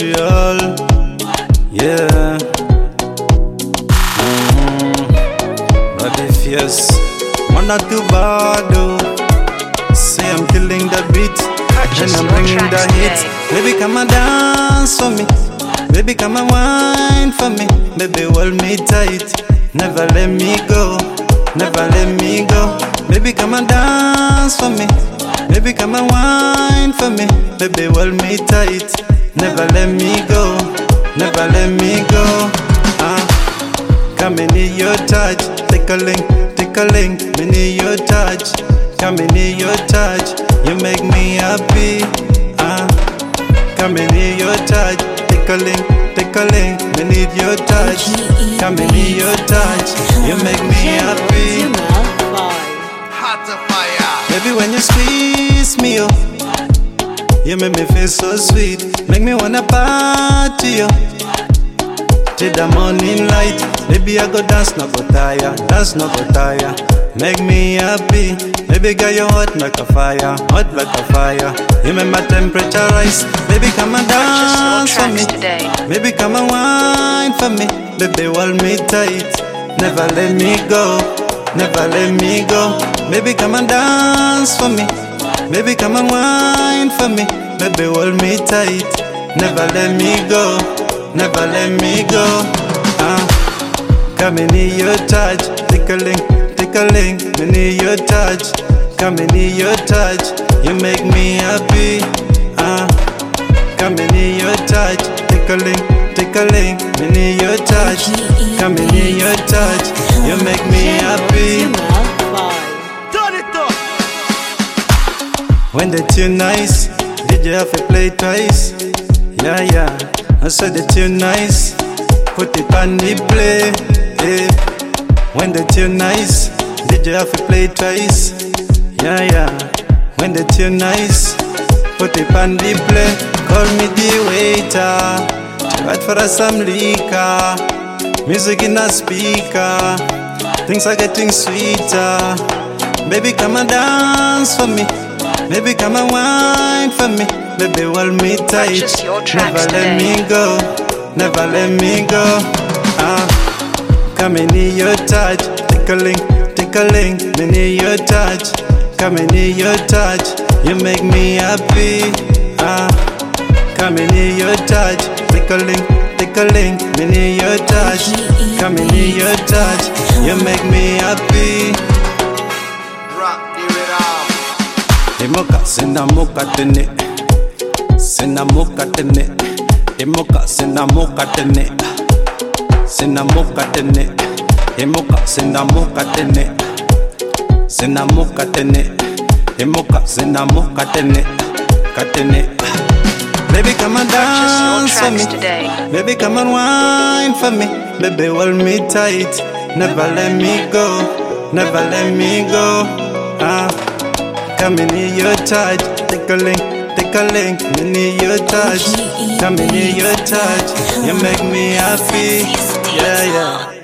Montreal. Yeah. Bloody fierce. Man, not too bad though. Say I'm killing the beat, then I'm bringing the hits. Baby, come and dance for me. Baby, come and wine for me. Baby, hold me tight. Never let me go. Never let me go. Baby, come and dance for me. Baby, come and wine for me. Baby, hold me tight. Never let me go. Never let me go. Come and need your touch. Tickling, tickling. Me need your touch. Come and need your touch. You make me happy. Come and need your touch. Tickling, tickling. Me need your touch. Come and need your touch. You make me happy. Hot fire. Baby, when you squeeze me, oh, you make me feel so sweet. Make me wanna party, oh, till the morning light. Baby, I go dance, no go tire. Dance, no go tire. Make me happy. Baby, girl, you hot like a fire. Hot like a fire. You make my temperature rise. Baby, come and dance for me. Baby, come and wine for me. Baby, hold me tight. Never let me go. Never let me go. Baby, come and dance for me. Baby, come and wine for me. Baby, hold me tight. Never let me go. Never let me go. Come and need your touch. Tickling, tickling. Me need your touch. Come and need your touch. You make me happy. Come and need your touch. Tickling, tickling. Me need your touch. Come and need your touch. You make me happy. Turn it up. When the tune nice, DJ have to play twice. Yeah, yeah. I said the tune nice, put it on the play. Yeah. When the tune nice, DJ have to play twice. Yeah, yeah. When the tune nice, put it on the play. Call me the waiter, right for us some liquor. Music in a speaker, things are getting sweeter. Baby, come and dance for me. Baby, come and wine for me. Baby, hold me tight. Never let me go. Never let me go. Come and need your touch. Tickling, tickling. Me need your touch. Come and need your touch. You make me happy. Come and need your touch. Tickling, tickling. Me need your touch. Come and need your touch. You make me happy. Rock the rhythm. Emoka sinamuka tene. Sinamuka tene. Emoka sinamuka tene. Sinamuka tene. Emoka sinamuka tene. Sinamuka tene. Emoka sinamuka tene. Katene. Baby, come and dance for me. Baby, come and wine for me. Baby, hold me tight. Never let me go. Never let me go. Come and need your touch. Tickling, tickling. Me need your touch. Come and need your touch. You make me happy. Yeah, yeah.